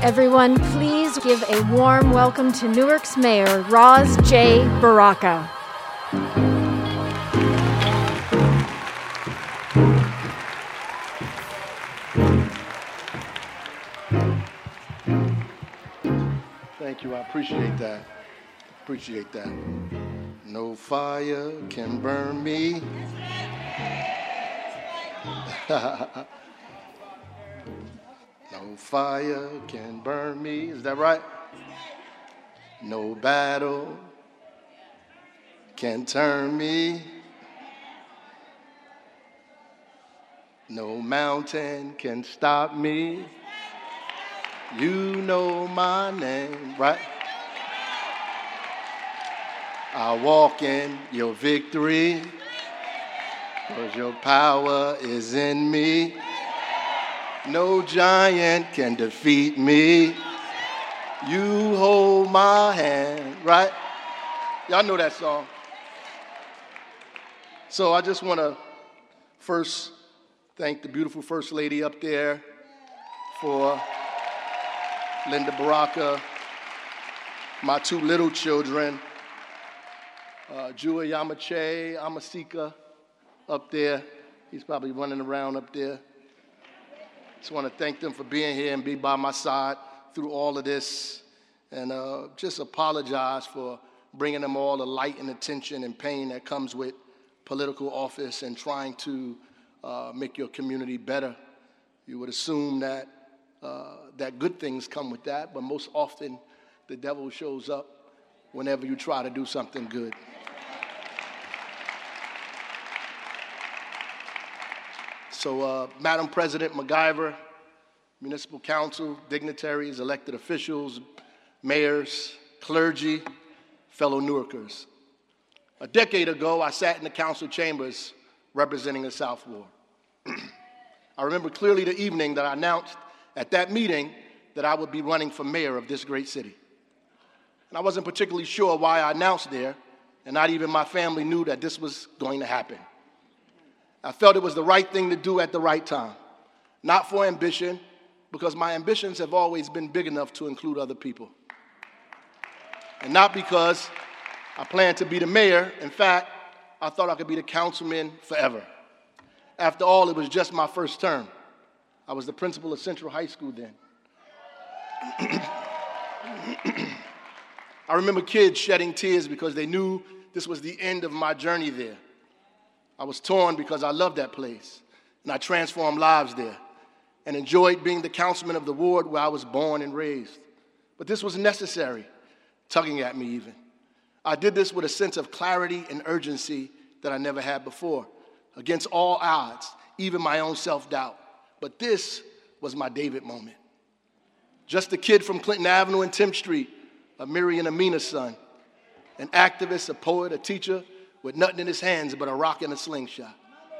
Everyone, please give a warm welcome to Newark's Mayor, Ras J. Baraka. Thank you. I appreciate that. Appreciate that. No fire can burn me. No fire can burn me. Is that right? No battle can turn me. No mountain can stop me. You know my name, right? I walk in your victory, 'cause your power is in me. No giant can defeat me. You hold my hand, right? Y'all know that song. So I just want to first thank the beautiful First Lady up there for Linda Baraka, my two little children, Jua Yamache, Amasika up there. He's probably running around up there. Just want to thank them for being here and be by my side through all of this. And just apologize for bringing them all the light and attention and pain that comes with political office and trying to make your community better. You would assume that that good things come with that, but most often the devil shows up whenever you try to do something good. So, Madam President MacGyver, Municipal Council, dignitaries, elected officials, mayors, clergy, fellow Newarkers. A decade ago, I sat in the council chambers representing the South Ward. I remember clearly the evening that I announced at that meeting that I would be running for mayor of this great city. And I wasn't particularly sure why I announced there, and not even my family knew that this was going to happen. I felt it was the right thing to do at the right time, not for ambition, because my ambitions have always been big enough to include other people. And not because I planned to be the mayor. In fact, I thought I could be the councilman forever. After all, it was just my first term. I was the principal of Central High School then. I remember kids shedding tears because they knew this was the end of my journey there. I was torn because I loved that place, and I transformed lives there and enjoyed being the councilman of the ward where I was born and raised. But this was necessary, tugging at me even. I did this with a sense of clarity and urgency that I never had before, against all odds, even my own self-doubt. But this was my David moment. Just a kid from Clinton Avenue and 10th Street, a Miri and Amina's son, an activist, a poet, a teacher, with nothing in his hands but a rock and a slingshot.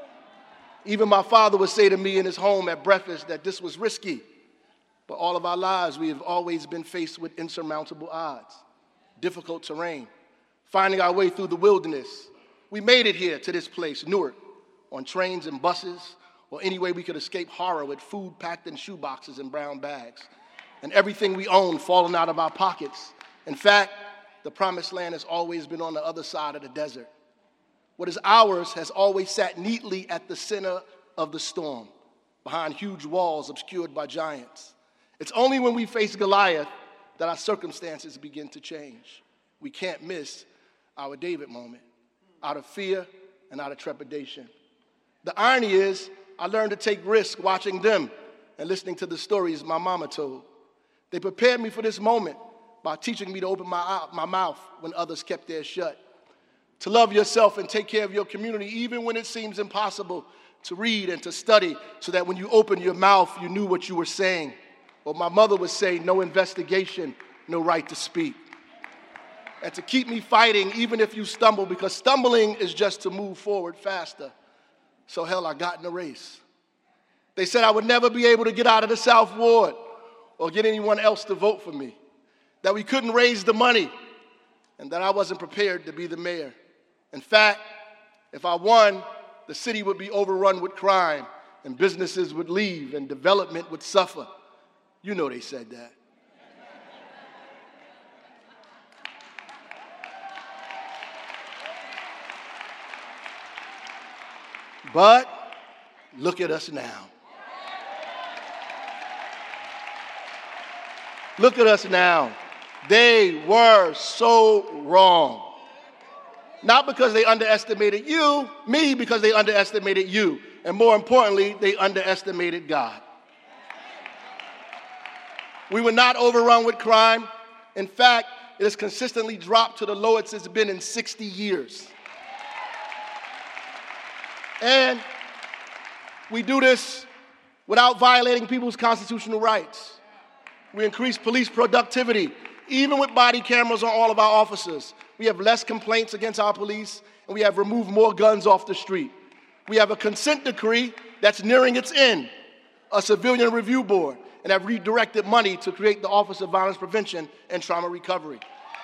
Even my father would say to me in his home at breakfast that this was risky. But all of our lives, we have always been faced with insurmountable odds, difficult terrain, finding our way through the wilderness. We made it here to this place, Newark, on trains and buses, or any way we could escape horror with food packed in shoeboxes and brown bags, and everything we owned falling out of our pockets. In fact, the promised land has always been on the other side of the desert. What is ours has always sat neatly at the center of the storm, behind huge walls obscured by giants. It's only when we face Goliath that our circumstances begin to change. We can't miss our David moment, out of fear and out of trepidation. The irony is, I learned to take risks watching them and listening to the stories my mama told. They prepared me for this moment by teaching me to open my mouth when others kept theirs shut, to love yourself and take care of your community even when it seems impossible, to read and to study so that when you opened your mouth, you knew what you were saying. Or my mother would say, no investigation, no right to speak. And to keep me fighting even if you stumble, because stumbling is just to move forward faster. So hell, I got in the race. They said I would never be able to get out of the South Ward or get anyone else to vote for me, that we couldn't raise the money, and that I wasn't prepared to be the mayor. In fact, if I won, the city would be overrun with crime, and businesses would leave, and development would suffer. You know they said that. But look at us now. Look at us now. They were so wrong. Not because they underestimated you, me, because they underestimated you. And more importantly, they underestimated God. We were not overrun with crime. In fact, it has consistently dropped to the lowest it's been in 60 years. And we do this without violating people's constitutional rights. We increase police productivity, even with body cameras on all of our officers. We have less complaints against our police, and we have removed more guns off the street. We have a consent decree that's nearing its end, a civilian review board, and have redirected money to create the Office of Violence Prevention and Trauma Recovery.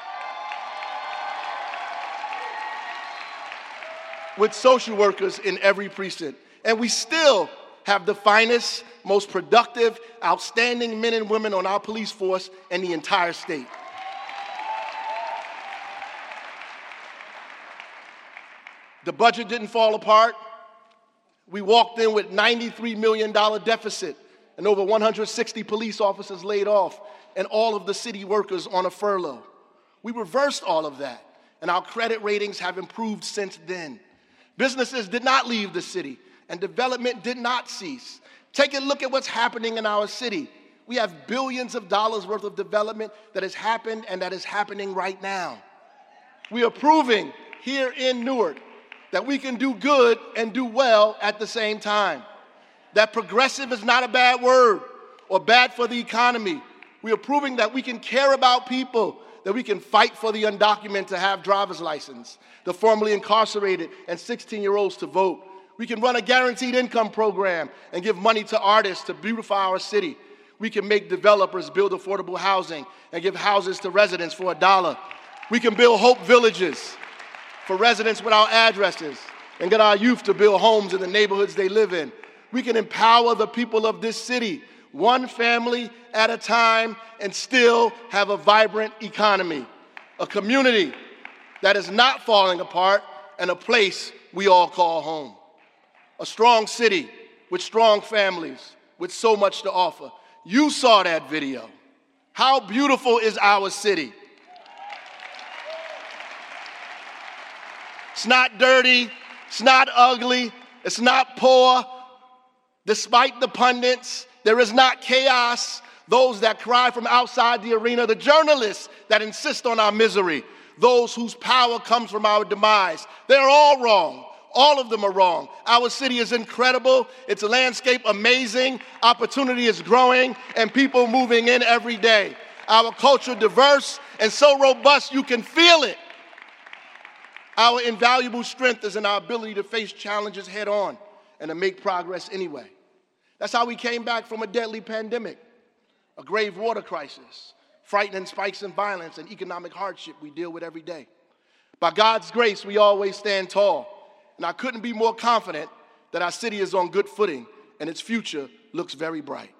With social workers in every precinct. And we still have the finest, most productive, outstanding men and women on our police force in the entire state. The budget didn't fall apart. We walked in with $93 million deficit and over 160 police officers laid off and all of the city workers on a furlough. We reversed all of that, and our credit ratings have improved since then. Businesses did not leave the city, and development did not cease. Take a look at what's happening in our city. We have billions of dollars worth of development that has happened and that is happening right now. We are proving here in Newark that we can do good and do well at the same time. That progressive is not a bad word or bad for the economy. We are proving that we can care about people, that we can fight for the undocumented to have driver's license, the formerly incarcerated and 16-year-olds to vote. We can run a guaranteed income program and give money to artists to beautify our city. We can make developers build affordable housing and give houses to residents for $1. We can build Hope Villages for residents without addresses and get our youth to build homes in the neighborhoods they live in. We can empower the people of this city, one family at a time, and still have a vibrant economy, a community that is not falling apart, and a place we all call home. A strong city with strong families with so much to offer. You saw that video. How beautiful is our city? It's not dirty, it's not ugly, it's not poor. Despite the pundits, there is not chaos. Those that cry from outside the arena, the journalists that insist on our misery, those whose power comes from our demise. They're all wrong. All of them are wrong. Our city is incredible. Its landscape amazing. Opportunity is growing and people moving in every day. Our culture diverse and so robust you can feel it. Our invaluable strength is in our ability to face challenges head on and to make progress anyway. That's how we came back from a deadly pandemic, a grave water crisis, frightening spikes in violence and economic hardship we deal with every day. By God's grace, we always stand tall, and I couldn't be more confident that our city is on good footing and its future looks very bright.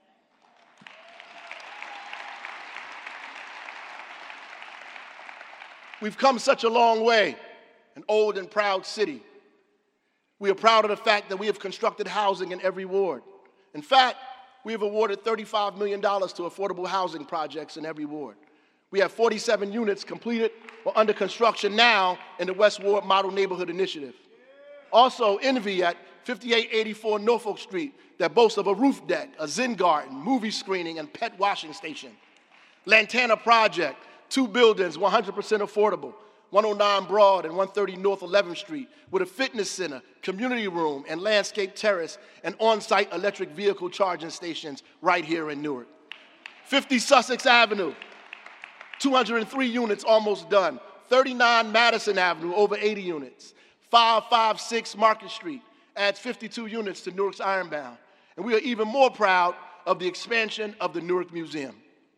We've come such a long way, an old and proud city. We are proud of the fact that we have constructed housing in every ward. In fact, we have awarded $35 million to affordable housing projects in every ward. We have 47 units completed or under construction now in the West Ward Model Neighborhood Initiative. Also, Envy at 5884 Norfolk Street that boasts of a roof deck, a Zen garden, movie screening, and pet washing station. Lantana Project, 2 buildings, 100% affordable, 109 Broad and 130 North 11th Street, with a fitness center, community room, and landscape terrace, and on-site electric vehicle charging stations right here in Newark. 50 Sussex Avenue, 203 units almost done. 39 Madison Avenue, over 80 units. 556 Market Street adds 52 units to Newark's Ironbound. And we are even more proud of the expansion of the Newark Museum.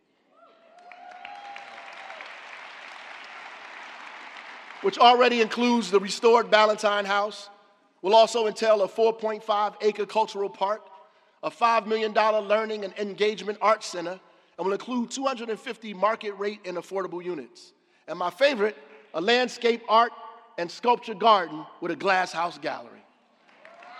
Which already includes the restored Ballantyne House, will also entail a 4.5-acre cultural park, a $5 million learning and engagement arts center, and will include 250 market rate and affordable units. And my favorite, a landscape art and sculpture garden with a glass house gallery.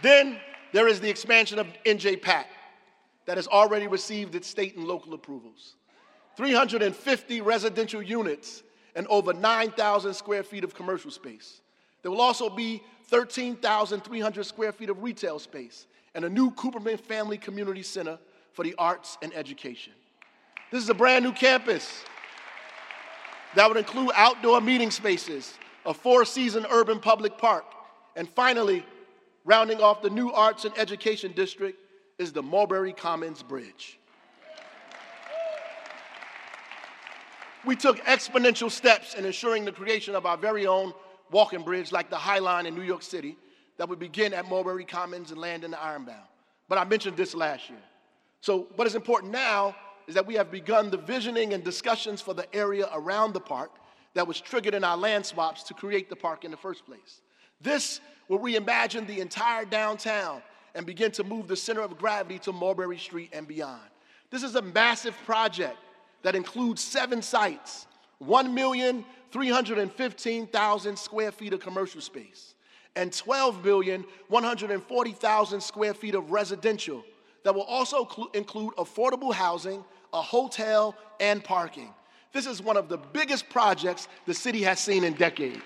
Then there is the expansion of NJ-PAC that has already received its state and local approvals. 350 residential units and over 9,000 square feet of commercial space. There will also be 13,300 square feet of retail space and a new Cooperman Family Community Center for the arts and education. This is a brand new campus that would include outdoor meeting spaces, a four-season urban public park, and finally, rounding off the new arts and education district is the Mulberry Commons Bridge. We took exponential steps in ensuring the creation of our very own walking bridge like the High Line in New York City that would begin at Mulberry Commons and land in the Ironbound. But I mentioned this last year. So what is important now is that we have begun the visioning and discussions for the area around the park that was triggered in our land swaps to create the park in the first place. This will reimagine the entire downtown and begin to move the center of gravity to Mulberry Street and beyond. This is a massive project that includes 7 sites, 1,315,000 square feet of commercial space, and 12,140,000 square feet of residential that will also include affordable housing, a hotel, and parking. This is one of the biggest projects the city has seen in decades.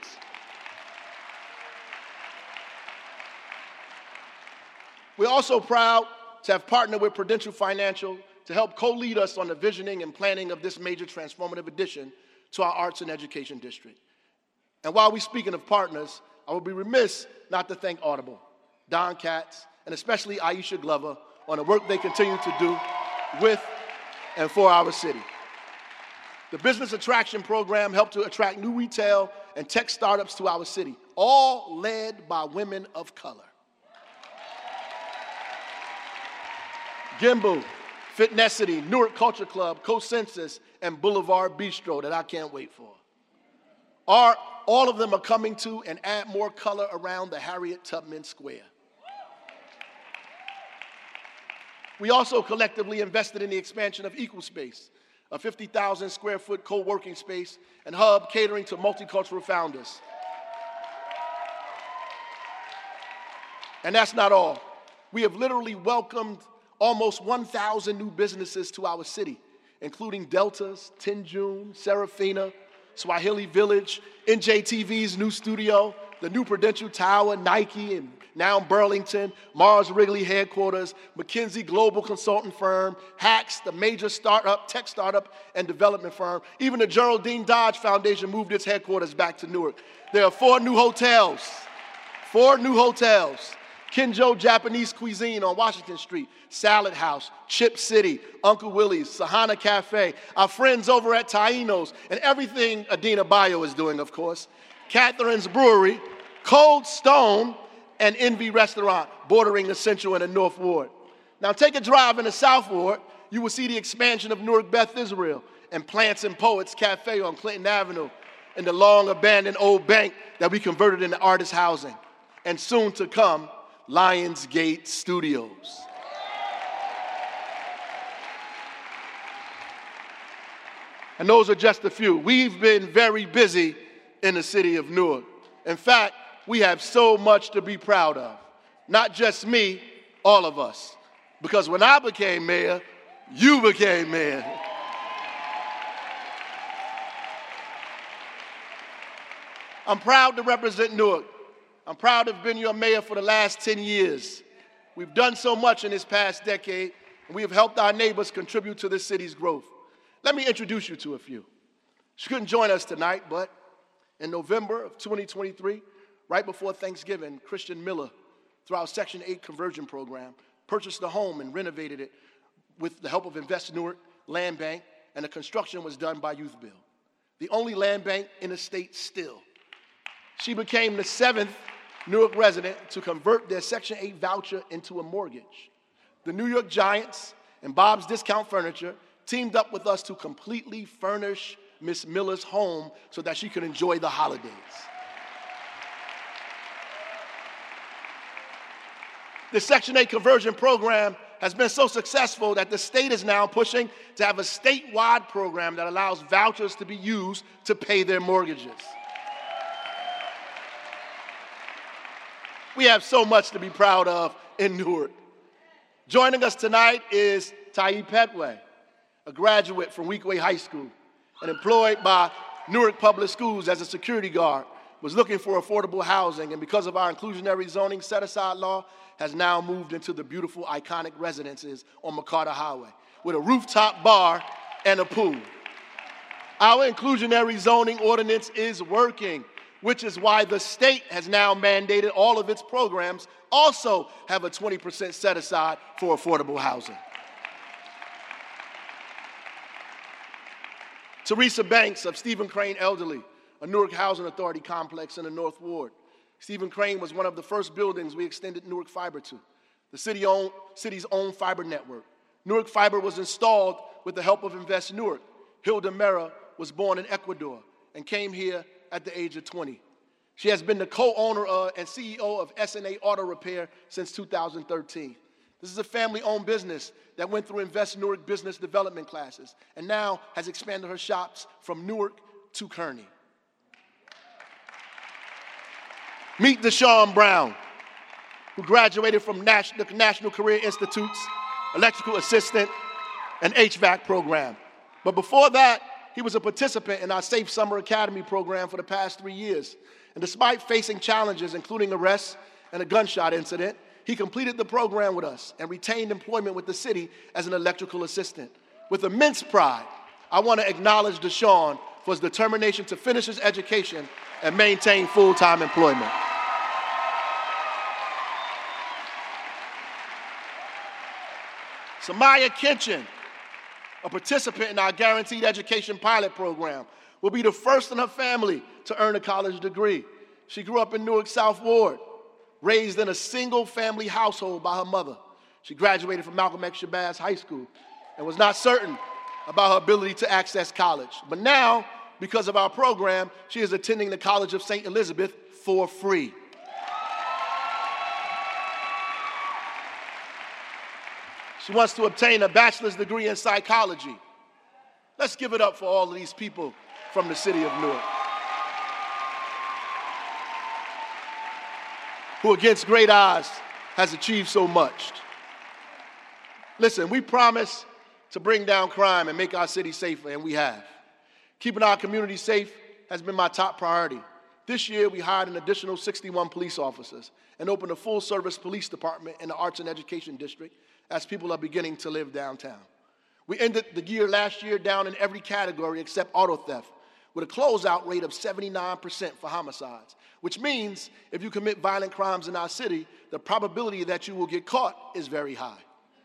We're also proud to have partnered with Prudential Financial to help co-lead us on the visioning and planning of this major transformative addition to our arts and education district. And while we're speaking of partners, I would be remiss not to thank Audible, Don Katz, and especially Aisha Glover on the work they continue to do with and for our city. The Business Attraction Program helped to attract new retail and tech startups to our city, all led by women of color. Gimbal, Fitnessity, Newark Culture Club, Co-Census, and Boulevard Bistro that I can't wait for. All of them are coming to and add more color around the Harriet Tubman Square. We also collectively invested in the expansion of EqualSpace, a 50,000 square foot co-working space and hub catering to multicultural founders. And that's not all. We have literally welcomed almost 1,000 new businesses to our city, including Delta's, Tenjune, Serafina, Swahili Village, NJTV's new studio, the new Prudential Tower, Nike, and now Burlington, Mars Wrigley headquarters, McKinsey Global Consultant Firm, Hacks, the major tech startup and development firm. Even the Geraldine Dodge Foundation moved its headquarters back to Newark. There are 4 new hotels. Kinjo Japanese Cuisine on Washington Street, Salad House, Chip City, Uncle Willie's, Sahana Cafe, our friends over at Taino's, and everything Adina Bayo is doing, of course, Catherine's Brewery, Cold Stone, and Envy Restaurant, bordering the Central and the North Ward. Now take a drive in the South Ward, you will see the expansion of Newark Beth Israel and Plants and Poets Cafe on Clinton Avenue, and the long-abandoned old bank that we converted into artist housing, and soon to come, Lionsgate Studios. And those are just a few. We've been very busy in the city of Newark. In fact, we have so much to be proud of. Not just me, all of us. Because when I became mayor, you became mayor. I'm proud to represent Newark. I'm proud to have been your mayor for the last 10 years. We've done so much in this past decade, and we have helped our neighbors contribute to this city's growth. Let me introduce you to a few. She couldn't join us tonight, but in November of 2023, right before Thanksgiving, Christian Miller, through our Section 8 conversion program, purchased a home and renovated it with the help of Invest Newark Land Bank, and the construction was done by Youth Build, the only land bank in the state still. She became the 7th Newark resident to convert their Section 8 voucher into a mortgage. The New York Giants and Bob's Discount Furniture teamed up with us to completely furnish Miss Miller's home so that she could enjoy the holidays. The Section 8 conversion program has been so successful that the state is now pushing to have a statewide program that allows vouchers to be used to pay their mortgages. We have so much to be proud of in Newark. Joining us tonight is Taib Petway, a graduate from Weequahic High School and employed by Newark Public Schools as a security guard, was looking for affordable housing, and because of our inclusionary zoning set-aside law, has now moved into the beautiful, iconic residences on McCarter Highway with a rooftop bar and a pool. Our inclusionary zoning ordinance is working, which is why the state has now mandated all of its programs also have a 20% set aside for affordable housing. Teresa Banks of Stephen Crane Elderly, a Newark Housing Authority complex in the North Ward. Stephen Crane was one of the first buildings we extended Newark Fiber to, the city's own fiber network. Newark Fiber was installed with the help of Invest Newark. Hilda Mera was born in Ecuador and came here at the age of 20. She has been the co-owner and CEO of SNA Auto Repair since 2013. This is a family-owned business that went through Invest Newark business development classes and now has expanded her shops from Newark to Kearney. Meet Deshaun Brown, who graduated from the National Career Institute's electrical assistant and HVAC program. But before that, he was a participant in our Safe Summer Academy program for the past 3 years. And despite facing challenges, including arrests and a gunshot incident, he completed the program with us and retained employment with the city as an electrical assistant. With immense pride, I want to acknowledge Deshaun for his determination to finish his education and maintain full-time employment. Samaya Kinchin, a participant in our Guaranteed Education Pilot Program, will be the first in her family to earn a college degree. She grew up in Newark South Ward, raised in a single-family household by her mother. She graduated from Malcolm X Shabazz High School and was not certain about her ability to access college. But now, because of our program, she is attending the College of St. Elizabeth for free. She wants to obtain a bachelor's degree in psychology. Let's give it up for all of these people from the city of Newark, who against great odds has achieved so much. Listen, we promise to bring down crime and make our city safer, and we have. Keeping our community safe has been my top priority. This year, we hired an additional 61 police officers and opened a full-service police department in the Arts and Education District as people are beginning to live downtown. We ended the year last year down in every category except auto theft, with a closeout rate of 79% for homicides, which means if you commit violent crimes in our city, the probability that you will get caught is very high.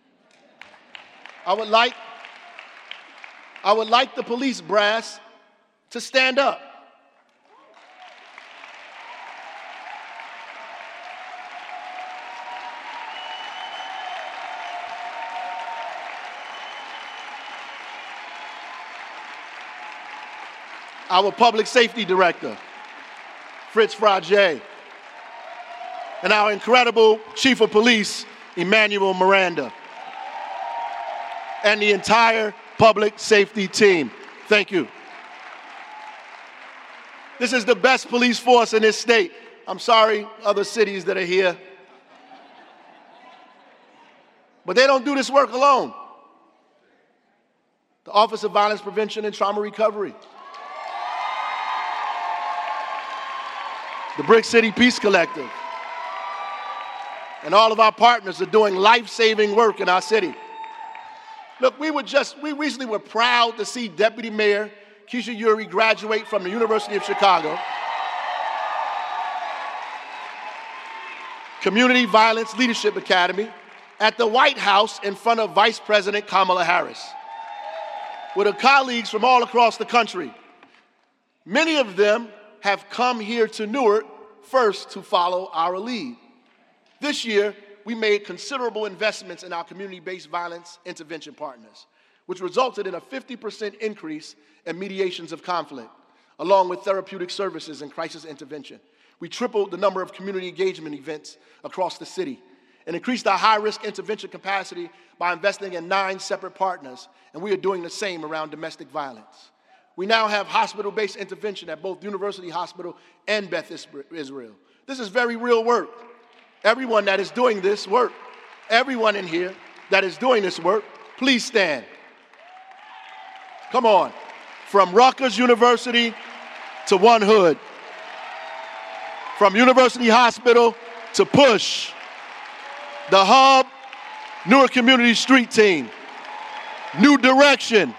I would like the police brass to stand up. Our Public Safety Director, Fritz Frage, and our incredible Chief of Police, Emmanuel Miranda, and the entire public safety team. Thank you. This is the best police force in this state. I'm sorry, other cities that are here. But they don't do this work alone. The Office of Violence Prevention and Trauma Recovery, the Brick City Peace Collective, and all of our partners are doing life-saving work in our city. Look, we recently were proud to see Deputy Mayor Keisha Urey graduate from the University of Chicago Community Violence Leadership Academy at the White House in front of Vice President Kamala Harris, with her colleagues from all across the country. Many of them have come here to Newark first to follow our lead. This year, we made considerable investments in our community-based violence intervention partners, which resulted in a 50% increase in mediations of conflict, along with therapeutic services and crisis intervention. We tripled the number of community engagement events across the city and increased our high-risk intervention capacity by investing in 9 separate partners, and we are doing the same around domestic violence. We now have hospital-based intervention at both University Hospital and Beth Israel. This is very real work. everyone that is doing this work, everyone in here that is doing this work, please stand. Come on. From Rutgers University to One Hood. From University Hospital to PUSH. The Hub, Newark Community Street Team. New Direction.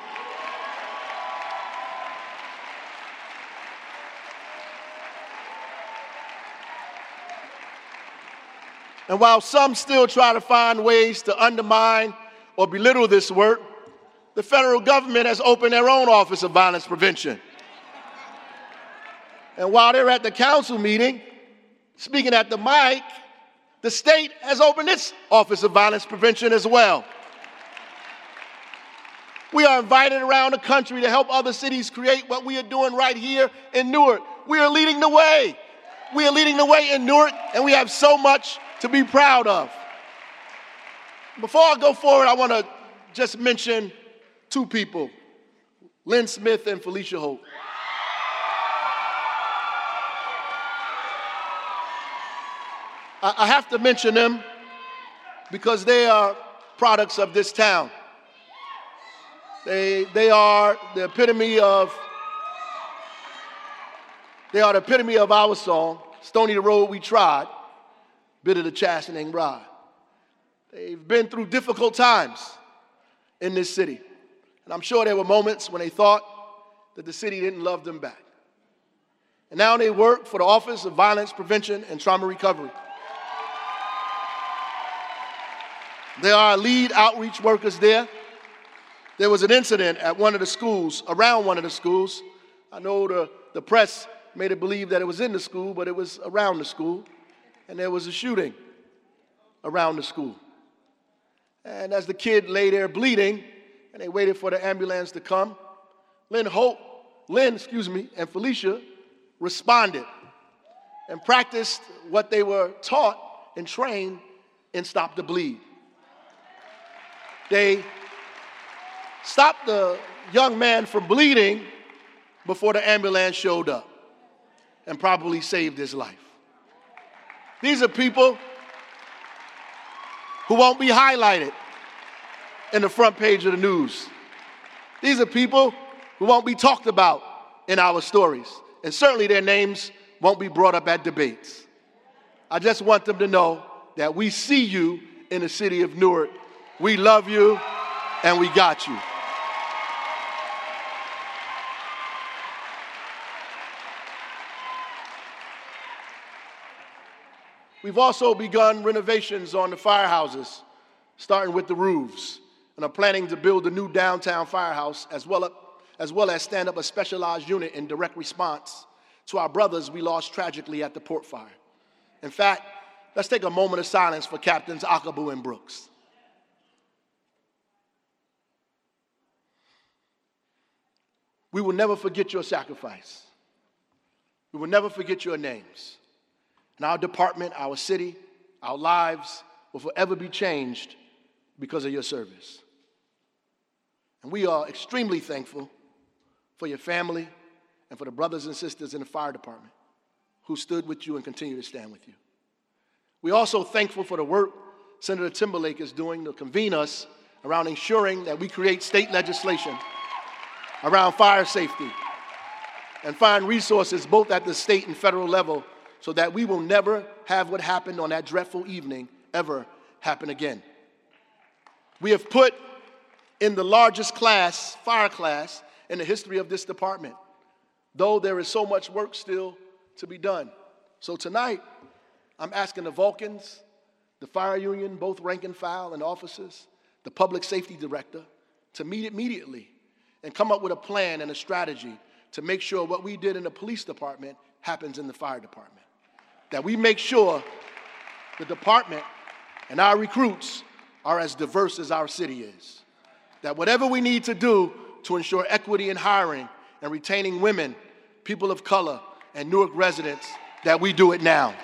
And while some still try to find ways to undermine or belittle this work, the federal government has opened their own Office of Violence Prevention. And while they're at the council meeting, speaking at the mic, the state has opened its Office of Violence Prevention as well. We are invited around the country to help other cities create what we are doing right here in Newark. We are leading the way. We are leading the way in Newark, and we have so much to be proud of. Before I go forward, I want to just mention two people, Lynn Smith and Felicia Holt. I have to mention them because they are products of this town. They are the epitome of our song, Stony the Road We Trod, Bitter the Chastening Rod. They've been through difficult times in this city. And I'm sure there were moments when they thought that the city didn't love them back. And now they work for the Office of Violence Prevention and Trauma Recovery. They are lead outreach workers there. There was an incident at one of the schools, around one of the schools. I know the press made it believe that it was in the school, but it was around the school. And there was a shooting around the school. And as the kid lay there bleeding, and they waited for the ambulance to come, Lynn and Felicia responded and practiced what they were taught and trained in Stop the Bleed. They stopped the young man from bleeding before the ambulance showed up and probably saved his life. These are people who won't be highlighted in the front page of the news. These are people who won't be talked about in our stories. And certainly their names won't be brought up at debates. I just want them to know that we see you in the city of Newark. We love you, and we got you. We've also begun renovations on the firehouses, starting with the roofs, and are planning to build a new downtown firehouse as well as stand up a specialized unit in direct response to our brothers we lost tragically at the Port Fire. In fact, let's take a moment of silence for Captains Akabu and Brooks. We will never forget your sacrifice. We will never forget your names. And our department, our city, our lives will forever be changed because of your service. And we are extremely thankful for your family and for the brothers and sisters in the fire department who stood with you and continue to stand with you. We're also thankful for the work Senator Timberlake is doing to convene us around ensuring that we create state legislation around fire safety and find resources both at the state and federal level so that we will never have what happened on that dreadful evening ever happen again. We have put in the largest fire class in the history of this department, though there is so much work still to be done. So tonight, I'm asking the Vulcans, the fire union, both rank and file and officers, the public safety director, to meet immediately and come up with a plan and a strategy to make sure what we did in the police department happens in the fire department. That we make sure the department and our recruits are as diverse as our city is. That whatever we need to do to ensure equity in hiring and retaining women, people of color, and Newark residents, that we do it now.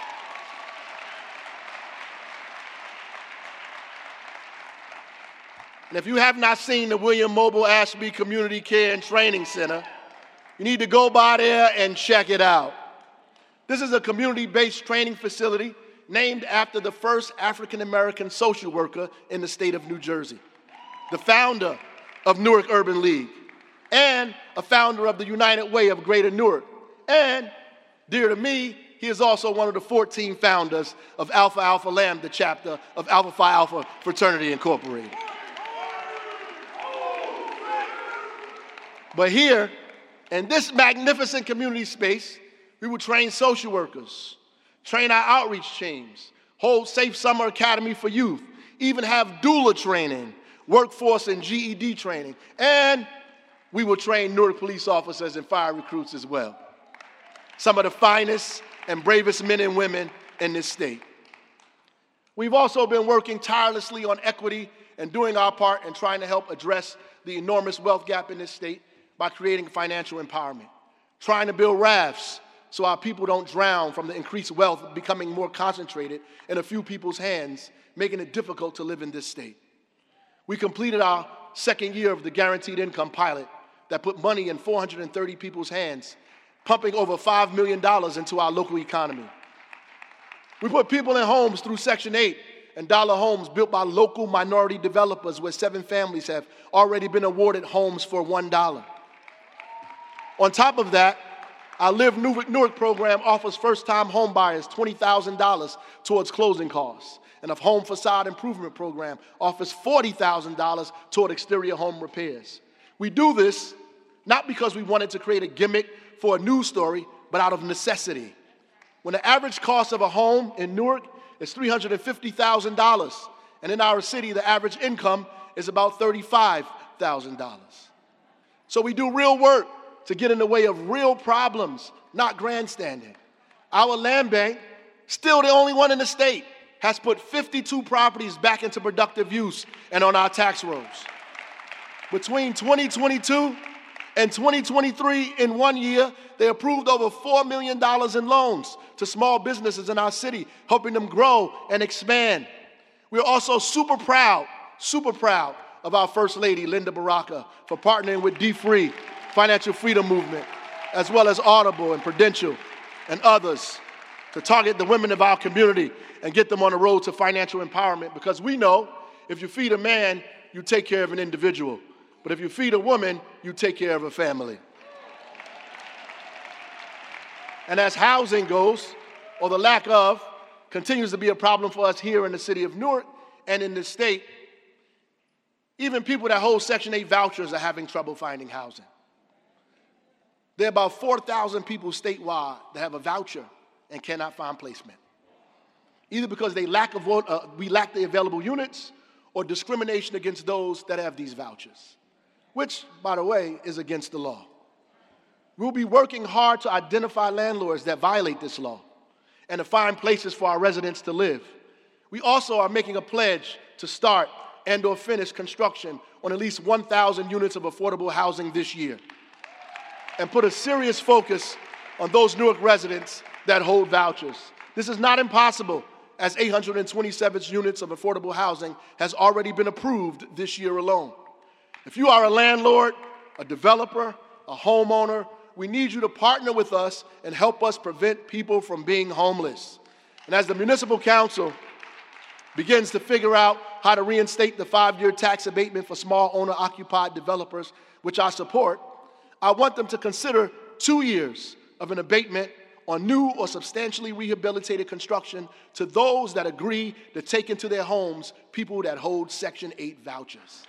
And if you have not seen the William Mobile Ashby Community Care and Training Center, you need to go by there and check it out. This is a community-based training facility named after the first African-American social worker in the state of New Jersey, the founder of Newark Urban League, and a founder of the United Way of Greater Newark. And, dear to me, he is also one of the 14 founders of Alpha Alpha Lambda chapter of Alpha Phi Alpha Fraternity Incorporated. But here, in this magnificent community space, we will train social workers, train our outreach teams, hold Safe Summer Academy for youth, even have doula training, workforce and GED training, and we will train Newark police officers and fire recruits as well. Some of the finest and bravest men and women in this state. We've also been working tirelessly on equity and doing our part in trying to help address the enormous wealth gap in this state by creating financial empowerment, trying to build rafts so our people don't drown from the increased wealth becoming more concentrated in a few people's hands, making it difficult to live in this state. We completed our second year of the Guaranteed Income Pilot that put money in 430 people's hands, pumping over $5 million into our local economy. We put people in homes through Section 8 and Dollar Homes built by local minority developers where 7 families have already been awarded homes for $1. On top of that, our Live Newark program offers first-time home buyers $20,000 towards closing costs, and a home facade improvement program offers $40,000 toward exterior home repairs. We do this not because we wanted to create a gimmick for a news story, but out of necessity. When the average cost of a home in Newark is $350,000, and in our city, the average income is about $35,000. So we do real work to get in the way of real problems, not grandstanding. Our land bank, still the only one in the state, has put 52 properties back into productive use and on our tax rolls. Between 2022 and 2023, in 1 year, they approved over $4 million in loans to small businesses in our city, helping them grow and expand. We're also super proud of our First Lady, Linda Baraka, for partnering with D-Free, Financial Freedom Movement, as well as Audible and Prudential and others to target the women of our community and get them on the road to financial empowerment, because we know if you feed a man, you take care of an individual. But if you feed a woman, you take care of a family. And as housing goes, or the lack of, continues to be a problem for us here in the city of Newark and in the state, even people that hold Section 8 vouchers are having trouble finding housing. There are about 4,000 people statewide that have a voucher and cannot find placement, either because we lack the available units or discrimination against those that have these vouchers, which, by the way, is against the law. We'll be working hard to identify landlords that violate this law and to find places for our residents to live. We also are making a pledge to start and or finish construction on at least 1,000 units of affordable housing this year and put a serious focus on those Newark residents that hold vouchers. This is not impossible, as 827 units of affordable housing has already been approved this year alone. If you are a landlord, a developer, a homeowner, we need you to partner with us and help us prevent people from being homeless. And as the Municipal Council begins to figure out how to reinstate the 5-year tax abatement for small owner-occupied developers, which I support, I want them to consider 2 years of an abatement on new or substantially rehabilitated construction to those that agree to take into their homes people that hold Section 8 vouchers.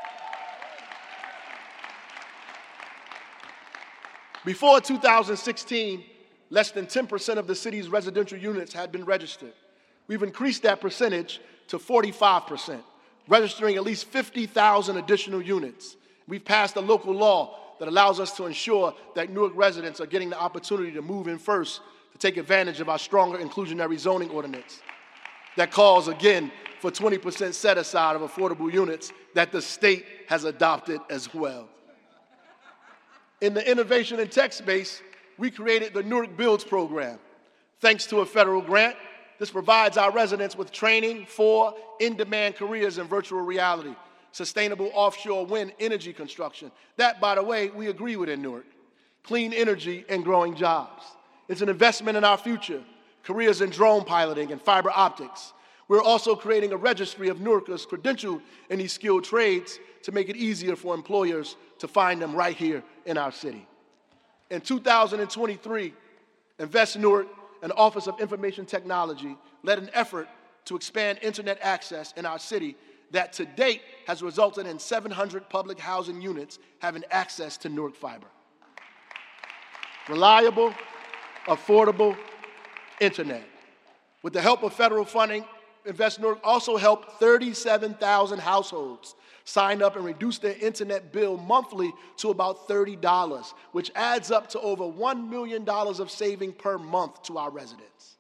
Before 2016, less than 10% of the city's residential units had been registered. We've increased that percentage to 45%, registering at least 50,000 additional units. We've passed a local law that allows us to ensure that Newark residents are getting the opportunity to move in first to take advantage of our stronger inclusionary zoning ordinance that calls, again, for 20% set-aside of affordable units that the state has adopted as well. In the innovation and tech space, we created the Newark Builds program. Thanks to a federal grant, this provides our residents with training for in-demand careers in virtual reality, sustainable offshore wind energy construction. That, by the way, we agree with in Newark. Clean energy and growing jobs. It's an investment in our future, careers in drone piloting and fiber optics. We're also creating a registry of Newarkers credentialed in these skilled trades to make it easier for employers to find them right here in our city. In 2023, Invest Newark and the Office of Information Technology led an effort to expand internet access in our city that to date has resulted in 700 public housing units having access to Newark Fiber. Reliable, affordable internet. With the help of federal funding, Invest Newark also helped 37,000 households sign up and reduce their internet bill monthly to about $30, which adds up to over $1 million of saving per month to our residents.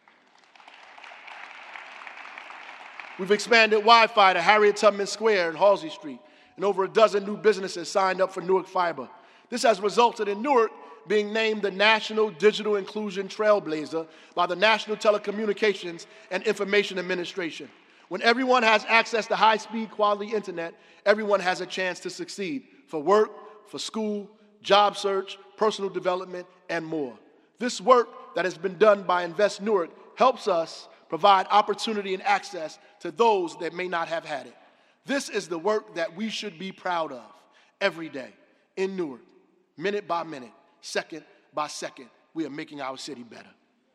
We've expanded Wi-Fi to Harriet Tubman Square and Halsey Street, and over a dozen new businesses signed up for Newark Fiber. This has resulted in Newark being named the National Digital Inclusion Trailblazer by the National Telecommunications and Information Administration. When everyone has access to high-speed, quality internet, everyone has a chance to succeed for work, for school, job search, personal development, and more. This work that has been done by Invest Newark helps us provide opportunity and access to those that may not have had it. This is the work that we should be proud of every day in Newark, minute by minute, second by second. We are making our city better.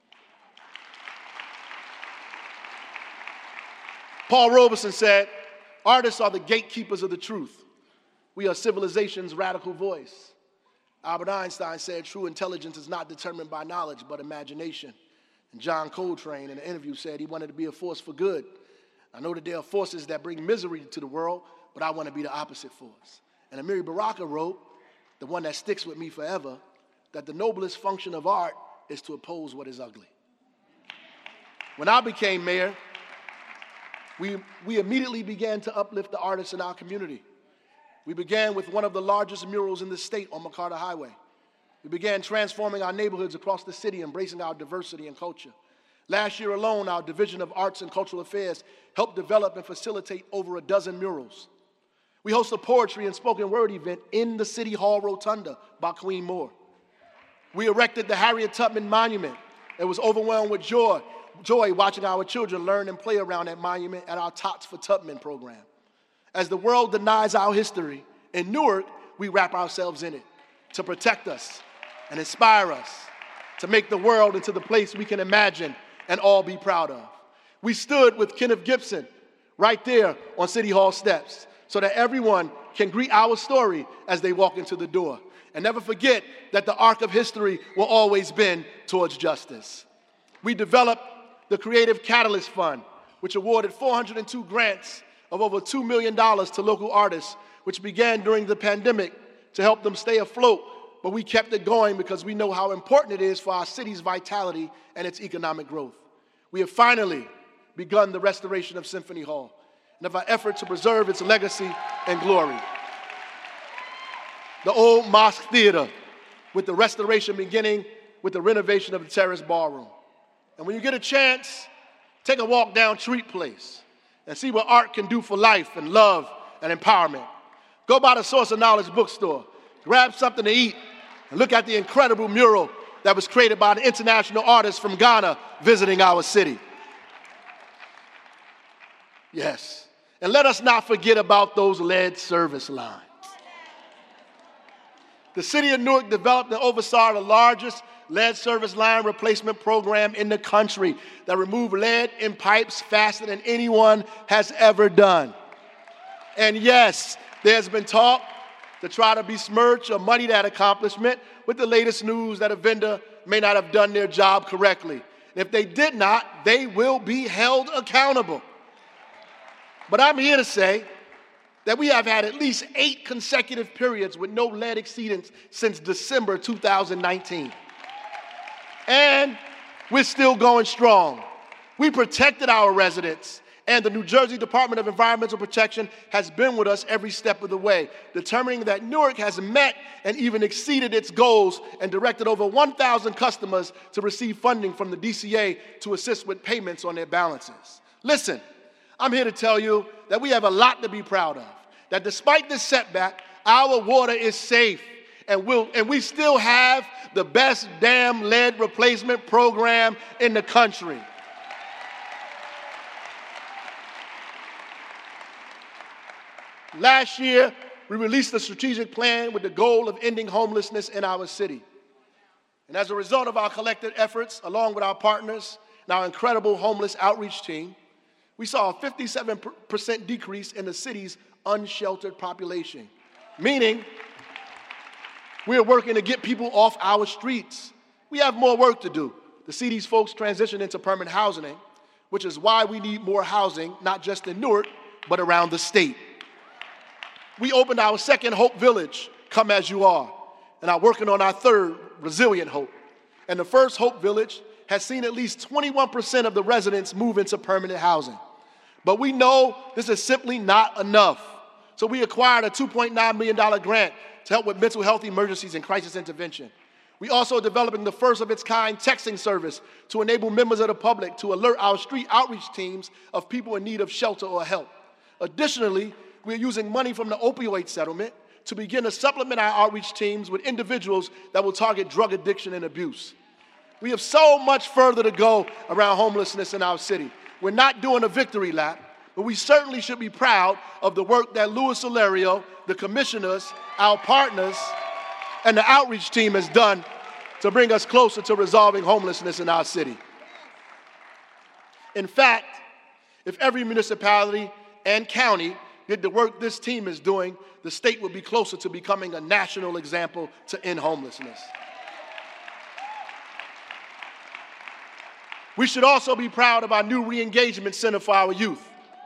Paul Robeson said, "Artists are the gatekeepers of the truth. We are civilization's radical voice." Albert Einstein said, "True intelligence is not determined by knowledge, but imagination." And John Coltrane in an interview said he wanted to be a force for good. I know that there are forces that bring misery to the world, but I want to be the opposite force. And Amiri Baraka wrote, the one that sticks with me forever, that the noblest function of art is to oppose what is ugly. When I became mayor, we immediately began to uplift the artists in our community. We began with one of the largest murals in the state on McCarter Highway. We began transforming our neighborhoods across the city, embracing our diversity and culture. Last year alone, our Division of Arts and Cultural Affairs helped develop and facilitate over a dozen murals. We host a poetry and spoken word event in the City Hall Rotunda by Queen Moore. We erected the Harriet Tubman Monument and was overwhelmed with joy watching our children learn and play around that monument at our Tots for Tubman program. As the world denies our history, in Newark, we wrap ourselves in it to protect us and inspire us to make the world into the place we can imagine and all be proud of. We stood with Kenneth Gibson right there on City Hall steps so that everyone can greet our story as they walk into the door. And never forget that the arc of history will always bend towards justice. We developed the Creative Catalyst Fund, which awarded 402 grants of over $2 million to local artists, which began during the pandemic to help them stay afloat. But we kept it going because we know how important it is for our city's vitality and its economic growth. We have finally begun the restoration of Symphony Hall and of our effort to preserve its legacy and glory. The old Mosque Theater, with the restoration beginning with the renovation of the Terrace Ballroom. And when you get a chance, take a walk down Treat Place and see what art can do for life and love and empowerment. Go by the Source of Knowledge bookstore, grab something to eat, and look at the incredible mural that was created by an international artist from Ghana visiting our city. Yes, and let us not forget about those lead service lines. The city of Newark developed and oversaw the largest lead service line replacement program in the country that removed lead in pipes faster than anyone has ever done. And yes, there's been talk to try to besmirch or muddy that accomplishment with the latest news that a vendor may not have done their job correctly. And if they did not, they will be held accountable. But I'm here to say that we have had at least 8 consecutive periods with no lead exceedance since December 2019. And we're still going strong. We protected our residents, and the New Jersey Department of Environmental Protection has been with us every step of the way, determining that Newark has met and even exceeded its goals and directed over 1,000 customers to receive funding from the DCA to assist with payments on their balances. Listen, I'm here to tell you that we have a lot to be proud of, that despite this setback, our water is safe And we still have the best damn lead replacement program in the country. Last year, we released a strategic plan with the goal of ending homelessness in our city. And as a result of our collective efforts, along with our partners and our incredible homeless outreach team, we saw a 57% decrease in the city's unsheltered population, meaning we are working to get people off our streets. We have more work to do to see these folks transition into permanent housing, which is why we need more housing, not just in Newark, but around the state. We opened our second Hope Village, Come As You Are, and are working on our third, Resilient Hope. And the first Hope Village has seen at least 21% of the residents move into permanent housing. But we know this is simply not enough. So we acquired a $2.9 million grant to help with mental health emergencies and crisis intervention. We also are developing the first of its kind texting service to enable members of the public to alert our street outreach teams of people in need of shelter or help. Additionally, we're using money from the opioid settlement to begin to supplement our outreach teams with individuals that will target drug addiction and abuse. We have so much further to go around homelessness in our city. We're not doing a victory lap, but we certainly should be proud of the work that Louis Solario, the commissioners, our partners, and the outreach team has done to bring us closer to resolving homelessness in our city. In fact, if every municipality and county did the work this team is doing, the state would be closer to becoming a national example to end homelessness. We should also be proud of our new re-engagement center for our youth.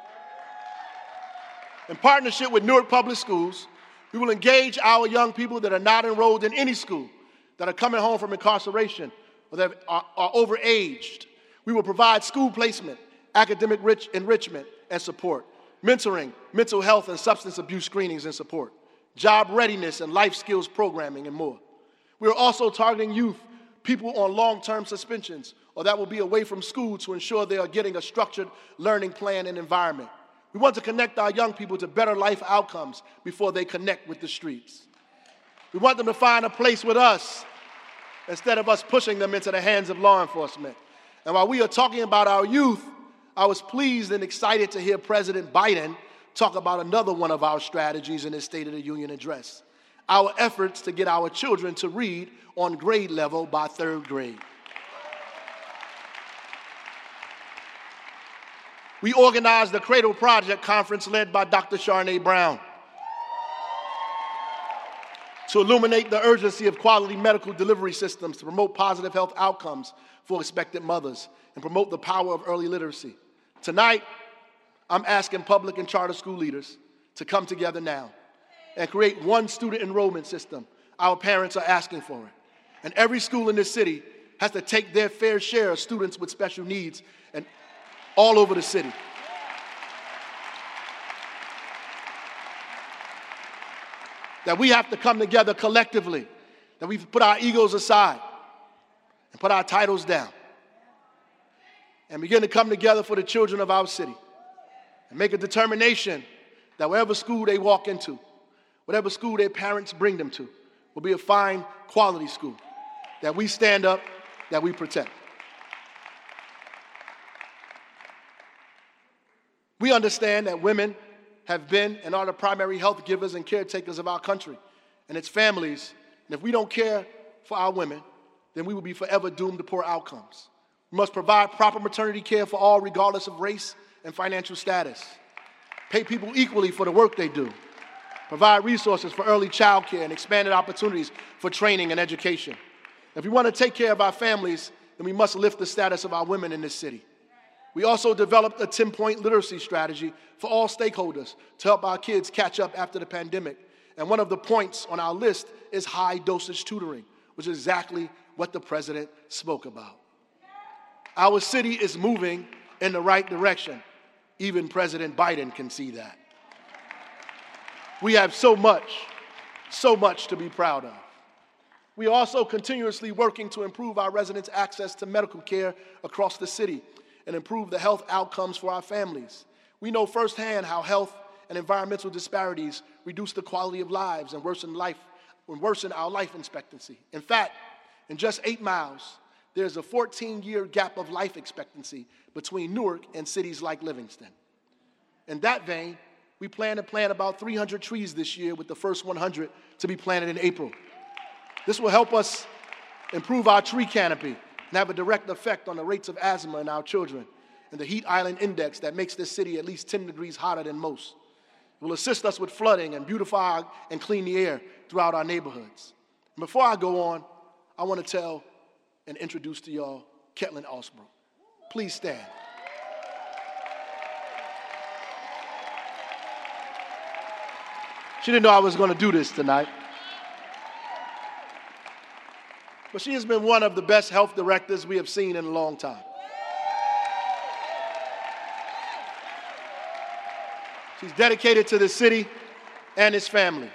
In partnership with Newark Public Schools, we will engage our young people that are not enrolled in any school, that are coming home from incarceration, or that are overaged. We will provide school placement, academic enrichment and support, mentoring, mental health and substance abuse screenings and support, job readiness and life skills programming, and more. We are also targeting youth, people on long-term suspensions, or that will be away from school to ensure they are getting a structured learning plan and environment. We want to connect our young people to better life outcomes before they connect with the streets. We want them to find a place with us instead of us pushing them into the hands of law enforcement. And while we are talking about our youth, I was pleased and excited to hear President Biden talk about another one of our strategies in his State of the Union address, our efforts to get our children to read on grade level by third grade. We organized the Cradle Project conference led by Dr. Charnae Brown to illuminate the urgency of quality medical delivery systems to promote positive health outcomes for expectant mothers and promote the power of early literacy. Tonight, I'm asking public and charter school leaders to come together now and create one student enrollment system. Our parents are asking for it. And every school in this city has to take their fair share of students with special needs and all over the city. That we have to come together collectively, that we put our egos aside and put our titles down and begin to come together for the children of our city and make a determination that whatever school they walk into, whatever school their parents bring them to, will be a fine quality school that we stand up, that we protect. We understand that women have been and are the primary health givers and caretakers of our country and its families. And if we don't care for our women, then we will be forever doomed to poor outcomes. We must provide proper maternity care for all, regardless of race and financial status. Pay people equally for the work they do. Provide resources for early child care and expanded opportunities for training and education. If we want to take care of our families, then we must lift the status of our women in this city. We also developed a 10-point literacy strategy for all stakeholders to help our kids catch up after the pandemic. And one of the points on our list is high-dosage tutoring, which is exactly what the president spoke about. Our city is moving in the right direction. Even President Biden can see that. We have so much to be proud of. We are also continuously working to improve our residents' access to medical care across the city and improve the health outcomes for our families. We know firsthand how health and environmental disparities reduce the quality of lives and worsen life will worsen our life expectancy. In fact, in just 8 miles, there's a 14-year gap of life expectancy between Newark and cities like Livingston. In that vein, we plan to plant about 300 trees this year, with the first 100 to be planted in April. This will help us improve our tree canopy and have a direct effect on the rates of asthma in our children and the heat island index that makes this city at least 10 degrees hotter than most. It will assist us with flooding and beautify and clean the air throughout our neighborhoods. And before I go on, I want to tell and introduce to y'all Ketlin Osbrook. Please stand. She didn't know I was going to do this tonight. But she has been one of the best health directors we have seen in a long time. She's dedicated to the city and its families.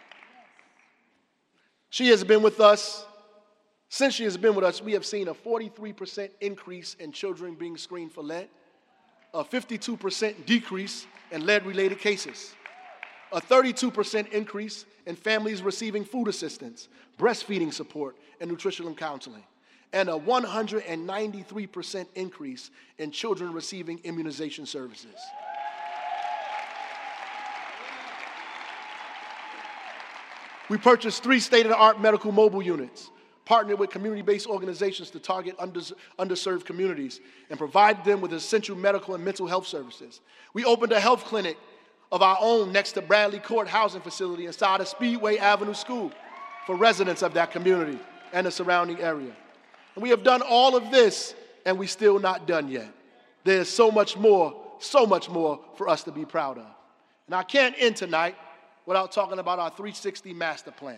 She has been with us. Since she has been with us, we have seen a 43% increase in children being screened for lead, a 52% decrease in lead-related cases, a 32% increase in families receiving food assistance, breastfeeding support, and nutritional counseling, and a 193% increase in children receiving immunization services. We purchased 3 state-of-the-art medical mobile units, partnered with community-based organizations to target underserved communities and provide them with essential medical and mental health services. We opened a health clinic of our own next to Bradley Court Housing Facility inside of Speedway Avenue School for residents of that community and the surrounding area. And we have done all of this, and we're still not done yet. There's so much more for us to be proud of. And I can't end tonight without talking about our 360 master plan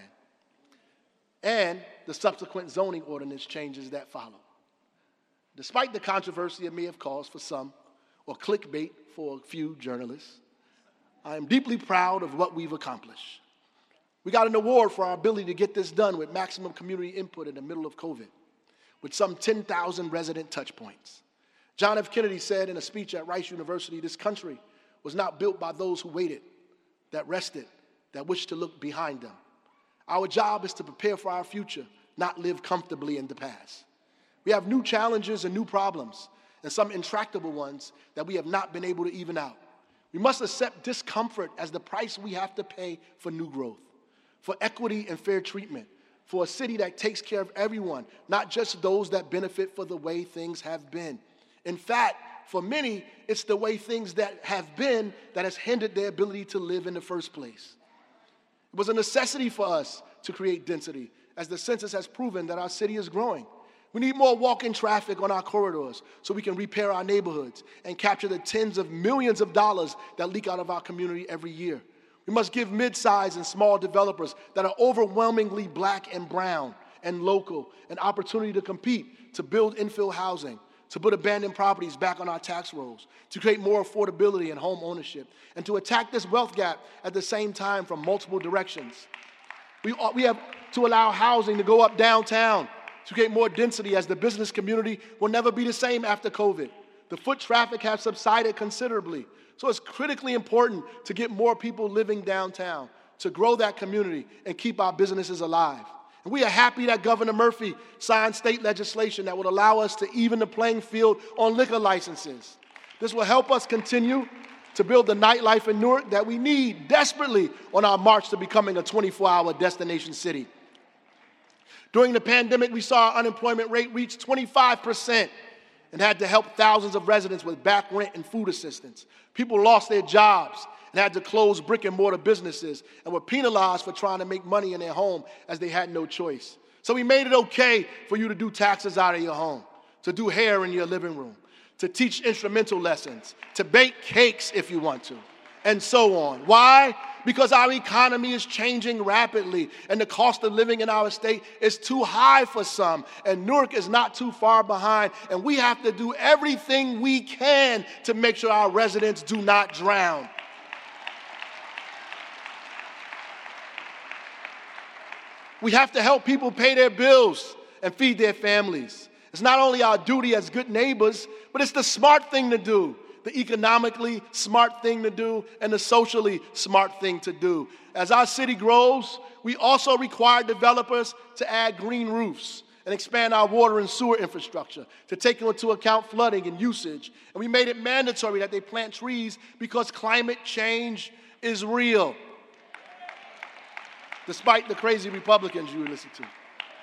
and the subsequent zoning ordinance changes that follow. Despite the controversy it may have caused for some, or clickbait for a few journalists, I am deeply proud of what we've accomplished. We got an award for our ability to get this done with maximum community input in the middle of COVID, with some 10,000 resident touch points. John F. Kennedy said in a speech at Rice University, "This country was not built by those who waited, that rested, that wished to look behind them." Our job is to prepare for our future, not live comfortably in the past. We have new challenges and new problems, and some intractable ones that we have not been able to even out. We must accept discomfort as the price we have to pay for new growth, for equity and fair treatment, for a city that takes care of everyone, not just those that benefit for the way things have been. In fact, for many, it's the way things that have been that has hindered their ability to live in the first place. It was a necessity for us to create density, as the census has proven that our city is growing. We need more walk-in traffic on our corridors so we can repair our neighborhoods and capture the tens of millions of dollars that leak out of our community every year. We must give mid-sized and small developers that are overwhelmingly black and brown and local an opportunity to compete, to build infill housing, to put abandoned properties back on our tax rolls, to create more affordability and home ownership, and to attack this wealth gap at the same time from multiple directions. We have to allow housing to go up downtown to create more density, as the business community will never be the same after COVID. The foot traffic has subsided considerably, so it's critically important to get more people living downtown, to grow that community and keep our businesses alive. And we are happy that Governor Murphy signed state legislation that would allow us to even the playing field on liquor licenses. This will help us continue to build the nightlife in Newark that we need desperately on our march to becoming a 24-hour destination city. During the pandemic, we saw our unemployment rate reach 25% and had to help thousands of residents with back rent and food assistance. People lost their jobs and had to close brick and mortar businesses and were penalized for trying to make money in their home as they had no choice. So we made it okay for you to do taxes out of your home, to do hair in your living room, to teach instrumental lessons, to bake cakes if you want to, and so on. Why? Because our economy is changing rapidly, and the cost of living in our state is too high for some, and Newark is not too far behind, and we have to do everything we can to make sure our residents do not drown. We have to help people pay their bills and feed their families. It's not only our duty as good neighbors, but it's the smart thing to do. the economically smart thing to do, and the socially smart thing to do. As our city grows, we also require developers to add green roofs and expand our water and sewer infrastructure to take into account flooding and usage. And we made it mandatory that they plant trees because climate change is real, despite the crazy Republicans you listen to.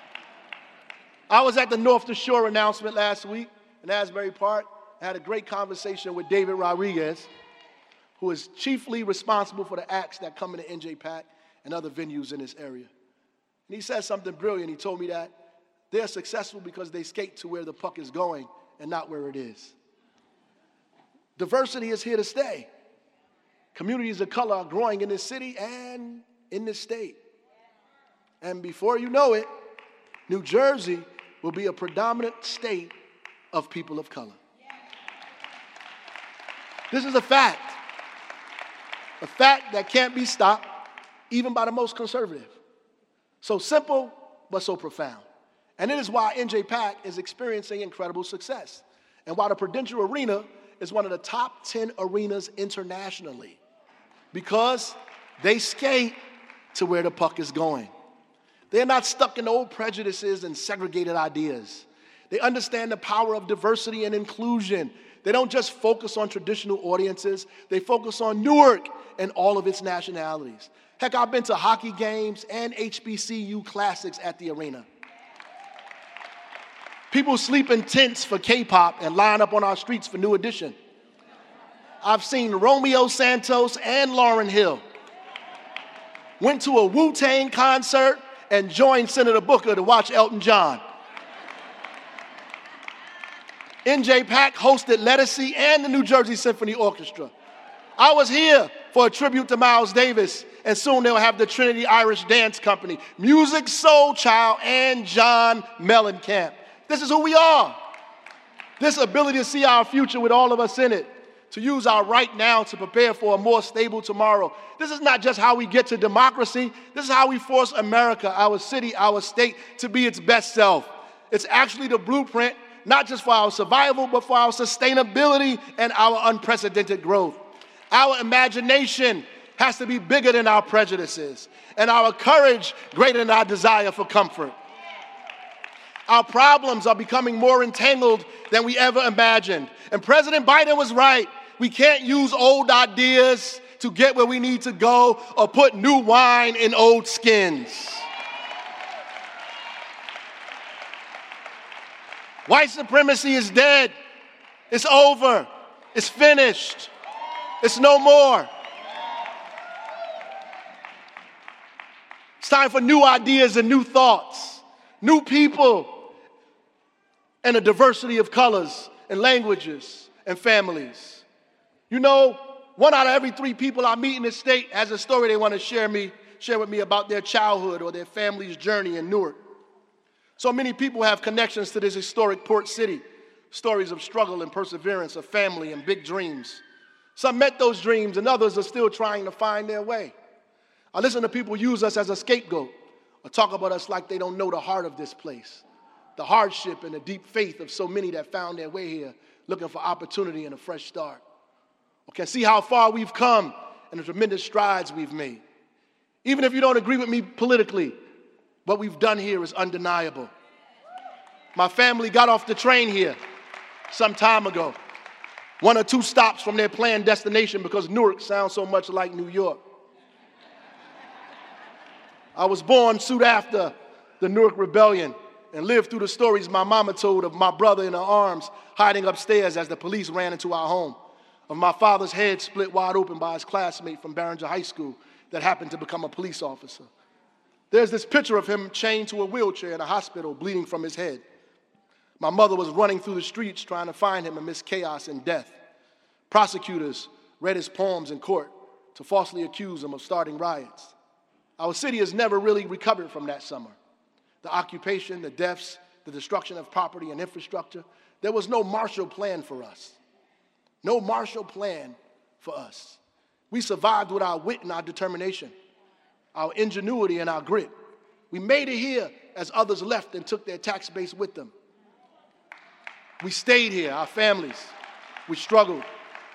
I was at the North to Shore announcement last week in Asbury Park. I had a great conversation with David Rodriguez, who is chiefly responsible for the acts that come into NJPAC and other venues in this area. And he said something brilliant. He told me that they're successful because they skate to where the puck is going and not where it is. Diversity is here to stay. Communities of color are growing in this city and in this state. And before you know it, New Jersey will be a predominant state of people of color. This is a fact that can't be stopped even by the most conservative. So simple, but so profound. And it is why NJPAC is experiencing incredible success, and why the Prudential Arena is one of the top 10 arenas internationally, because they skate to where the puck is going. They're not stuck in old prejudices and segregated ideas. They understand the power of diversity and inclusion. They don't just focus on traditional audiences. They focus on Newark and all of its nationalities. Heck, I've been to hockey games and HBCU classics at the arena. People sleep in tents for K-pop and line up on our streets for New Edition. I've seen Romeo Santos and Lauryn Hill. Went to a Wu-Tang concert and joined Senator Booker to watch Elton John. NJPAC hosted Lettucey and the New Jersey Symphony Orchestra. I was here for a tribute to Miles Davis, and soon they'll have the Trinity Irish Dance Company, Music Soul Child, and John Mellencamp. This is who we are. This ability to see our future with all of us in it, to use our right now to prepare for a more stable tomorrow. This is not just how we get to democracy. This is how we force America, our city, our state, to be its best self. It's actually the blueprint, not just for our survival, but for our sustainability and our unprecedented growth. Our imagination has to be bigger than our prejudices, and our courage greater than our desire for comfort. Our problems are becoming more entangled than we ever imagined. And President Biden was right. We can't use old ideas to get where we need to go, or put new wine in old skins. White supremacy is dead. It's over. It's finished. It's no more. It's time for new ideas and new thoughts, new people, and a diversity of colors and languages and families. You know, 1 out of every 3 people I meet in this state has a story they want to share with me about their childhood or their family's journey in Newark. So many people have connections to this historic port city, stories of struggle and perseverance, of family and big dreams. Some met those dreams, and others are still trying to find their way. I listen to people use us as a scapegoat, or talk about us like they don't know the heart of this place, the hardship and the deep faith of so many that found their way here looking for opportunity and a fresh start. Okay, see how far we've come and the tremendous strides we've made. Even if you don't agree with me politically, what we've done here is undeniable. My family got off the train here some time ago, 1 or 2 stops from their planned destination, because Newark sounds so much like New York. I was born soon after the Newark Rebellion and lived through the stories my mama told of my brother in her arms hiding upstairs as the police ran into our home, of my father's head split wide open by his classmate from Barringer High School that happened to become a police officer. There's this picture of him chained to a wheelchair in a hospital, bleeding from his head. My mother was running through the streets trying to find him amidst chaos and death. Prosecutors read his poems in court to falsely accuse him of starting riots. Our city has never really recovered from that summer. The occupation, the deaths, the destruction of property and infrastructure. There was no Marshall Plan for us. No Marshall Plan for us. We survived with our wit and our determination, our ingenuity and our grit. We made it here as others left and took their tax base with them. We stayed here, our families. We struggled.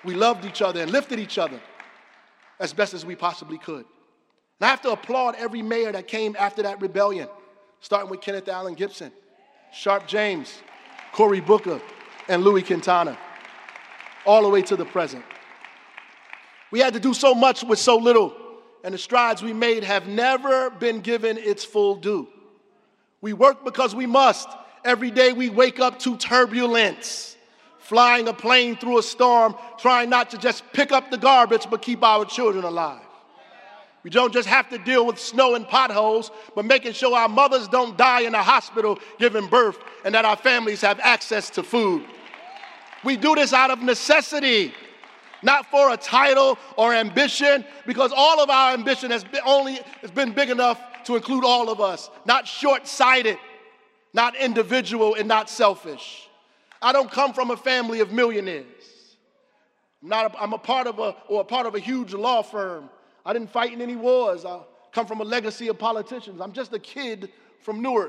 We loved each other and lifted each other as best as we possibly could. And I have to applaud every mayor that came after that rebellion, starting with Kenneth Allen Gibson, Sharp James, Cory Booker, and Louis Quintana, all the way to the present. We had to do so much with so little, and the strides we made have never been given its full due. We work because we must. Every day we wake up to turbulence, flying a plane through a storm, trying not to just pick up the garbage, but keep our children alive. We don't just have to deal with snow and potholes, but making sure our mothers don't die in a hospital giving birth and that our families have access to food. We do this out of necessity, not for a title or ambition, because all of our ambition has been big enough to include all of us, not short-sighted, not individual, and not selfish. I don't come from a family of millionaires. I'm a part of a huge law firm. I didn't fight in any wars. I come from a legacy of politicians. I'm just a kid from Newark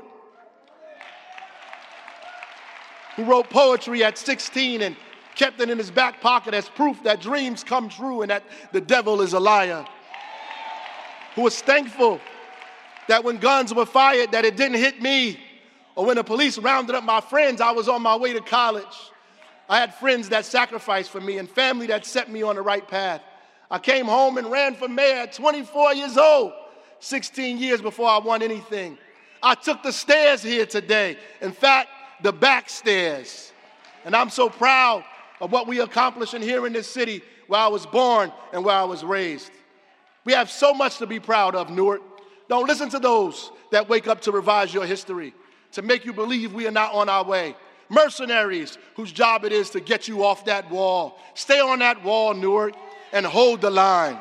who wrote poetry at 16 and kept it in his back pocket as proof that dreams come true and that the devil is a liar. Who was thankful that when guns were fired, that it didn't hit me. Or when the police rounded up my friends, I was on my way to college. I had friends that sacrificed for me and family that set me on the right path. I came home and ran for mayor at 24 years old, 16 years before I won anything. I took the stairs here today. In fact, the back stairs. And I'm so proud of what we accomplished here in this city where I was born and where I was raised. We have so much to be proud of, Newark. Don't listen to those that wake up to revise your history, to make you believe we are not on our way. Mercenaries whose job it is to get you off that wall. Stay on that wall, Newark, and hold the line.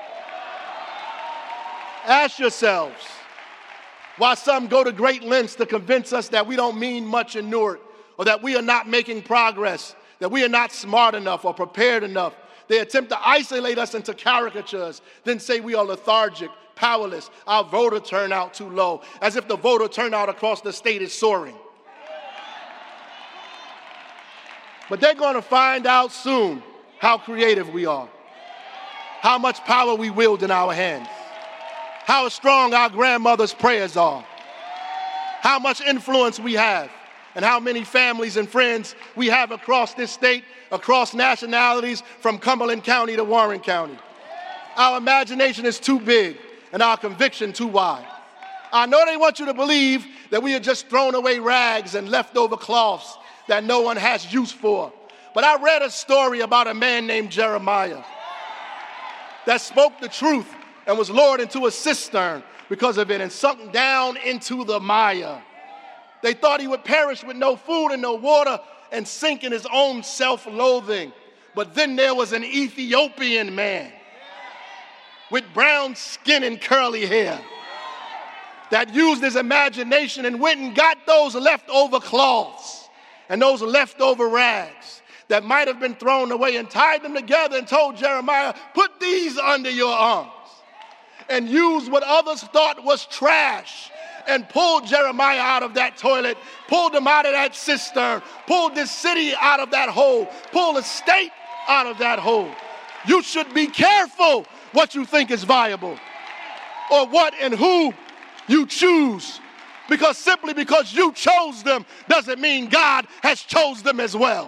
Ask yourselves why some go to great lengths to convince us that we don't mean much in Newark, or that we are not making progress, that we are not smart enough or prepared enough. They attempt to isolate us into caricatures, then say we are lethargic, powerless, our voter turnout too low, as if the voter turnout across the state is soaring. But they're going to find out soon how creative we are, how much power we wield in our hands, how strong our grandmother's prayers are, how much influence we have, and how many families and friends we have across this state, across nationalities, from Cumberland County to Warren County. Our imagination is too big and our conviction too wide. I know they want you to believe that we are just thrown away rags and leftover cloths that no one has use for. But I read a story about a man named Jeremiah that spoke the truth and was lowered into a cistern because of it and sunk down into the mire. They thought he would perish with no food and no water and sink in his own self-loathing. But then there was an Ethiopian man with brown skin and curly hair that used his imagination and went and got those leftover cloths and those leftover rags that might have been thrown away and tied them together and told Jeremiah, put these under your arms, and used what others thought was trash and pulled Jeremiah out of that toilet, pulled him out of that cistern, pulled this city out of that hole, pulled the state out of that hole. You should be careful what you think is viable or what and who you choose, because simply because you chose them doesn't mean God has chose them as well.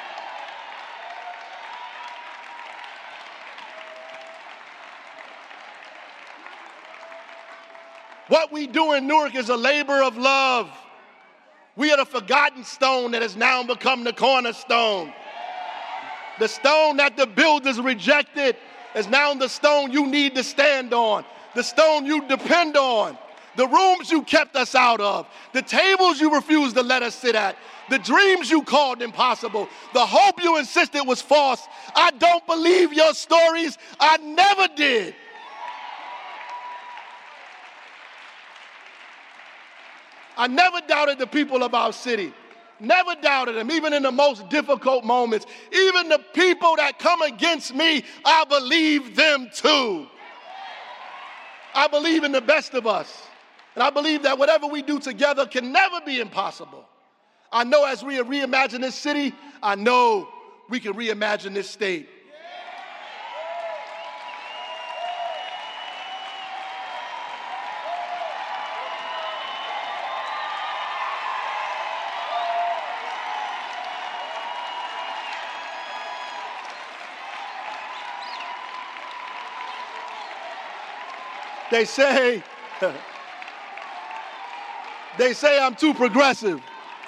What we do in Newark is a labor of love. We are the forgotten stone that has now become the cornerstone. The stone that the builders rejected is now the stone you need to stand on, the stone you depend on, the rooms you kept us out of, the tables you refused to let us sit at, the dreams you called impossible, the hope you insisted was false. I don't believe your stories. I never did. I never doubted the people of our city. Never doubted them, even in the most difficult moments. Even the people that come against me, I believe them too. I believe in the best of us. And I believe that whatever we do together can never be impossible. I know as we reimagine this city, I know we can reimagine this state. They say, they say I'm too progressive.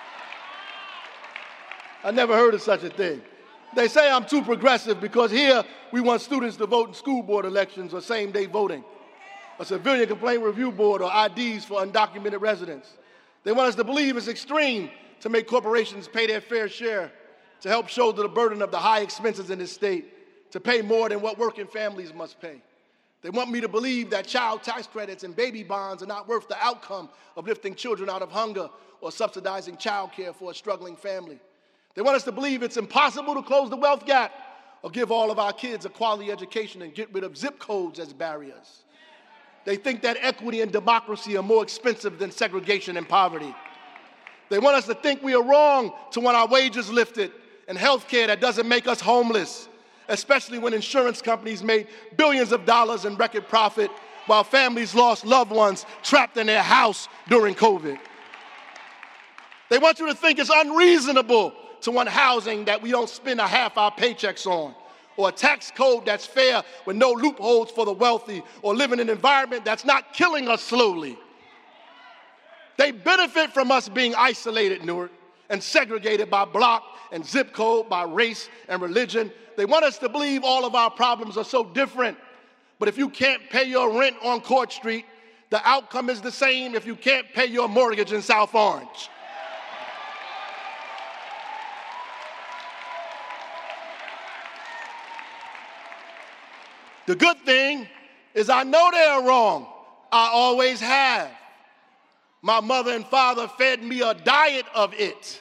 I never heard of such a thing. They say I'm too progressive because here we want students to vote in school board elections or same-day voting, a civilian complaint review board, or IDs for undocumented residents. They want us to believe it's extreme to make corporations pay their fair share, to help shoulder the burden of the high expenses in this state, to pay more than what working families must pay. They want me to believe that child tax credits and baby bonds are not worth the outcome of lifting children out of hunger or subsidizing child care for a struggling family. They want us to believe it's impossible to close the wealth gap or give all of our kids a quality education and get rid of zip codes as barriers. They think that equity and democracy are more expensive than segregation and poverty. They want us to think we are wrong to want our wages lifted and health care that doesn't make us homeless, especially when insurance companies made billions of dollars in record profit while families lost loved ones trapped in their house during COVID. They want you to think it's unreasonable to want housing that we don't spend a half our paychecks on, or a tax code that's fair with no loopholes for the wealthy, or live in an environment that's not killing us slowly. They benefit from us being isolated in Newark and segregated by block and zip code, by race and religion. They want us to believe all of our problems are so different. But if you can't pay your rent on Court Street, the outcome is the same if you can't pay your mortgage in South Orange. The good thing is I know they're wrong. I always have. My mother and father fed me a diet of it.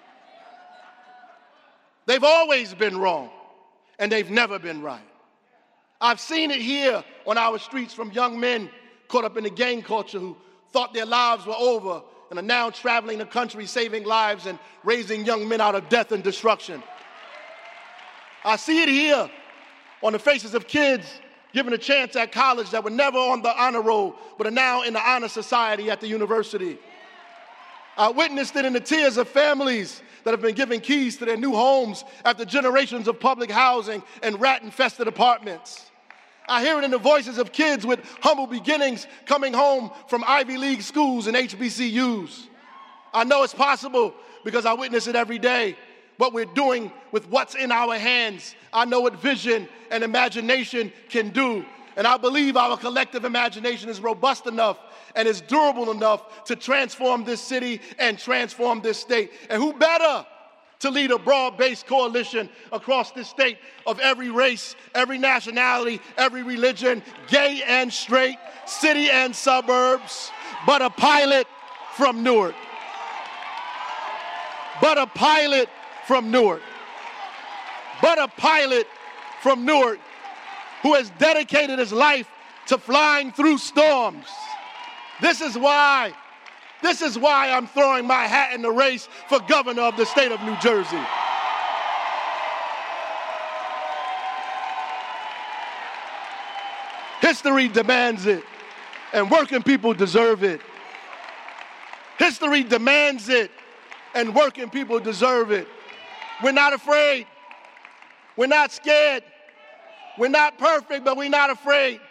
They've always been wrong, and they've never been right. I've seen it here on our streets from young men caught up in the gang culture who thought their lives were over and are now traveling the country saving lives and raising young men out of death and destruction. I see it here on the faces of kids given a chance at college that were never on the honor roll but are now in the honor society at the university. I witnessed it in the tears of families that have been given keys to their new homes after generations of public housing and rat-infested apartments. I hear it in the voices of kids with humble beginnings coming home from Ivy League schools and HBCUs. I know it's possible because I witness it every day. What we're doing with what's in our hands. I know what vision and imagination can do. And I believe our collective imagination is robust enough and is durable enough to transform this city and transform this state. And who better to lead a broad-based coalition across this state of every race, every nationality, every religion, gay and straight, city and suburbs, but a pilot from Newark. But a pilot from Newark. But a pilot from Newark who has dedicated his life to flying through storms. This is why I'm throwing my hat in the race for governor of the state of New Jersey. History demands it, and working people deserve it. History demands it, and working people deserve it. We're not afraid. We're not scared. We're not perfect, but we're not afraid.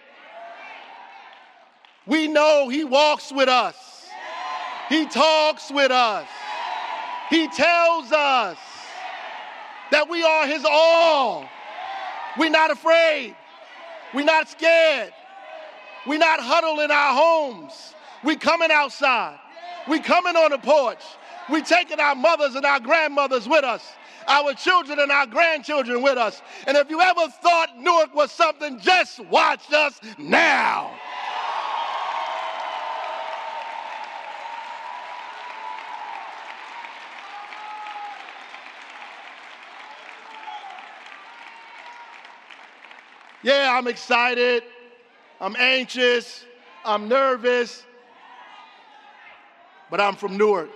We know he walks with us. He talks with us. He tells us that we are his all. We're not afraid. We're not scared. We're not huddled in our homes. We're coming outside. We're coming on the porch. We're taking our mothers and our grandmothers with us, our children and our grandchildren with us. And if you ever thought Newark was something, just watch us now. Yeah, I'm excited. I'm anxious. I'm nervous. But I'm from Newark.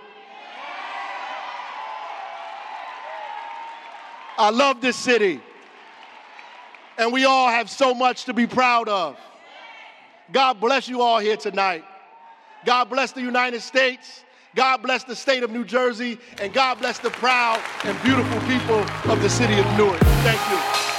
I love this city, and we all have so much to be proud of. God bless you all here tonight. God bless the United States. God bless the state of New Jersey, and God bless the proud and beautiful people of the city of Newark. Thank you.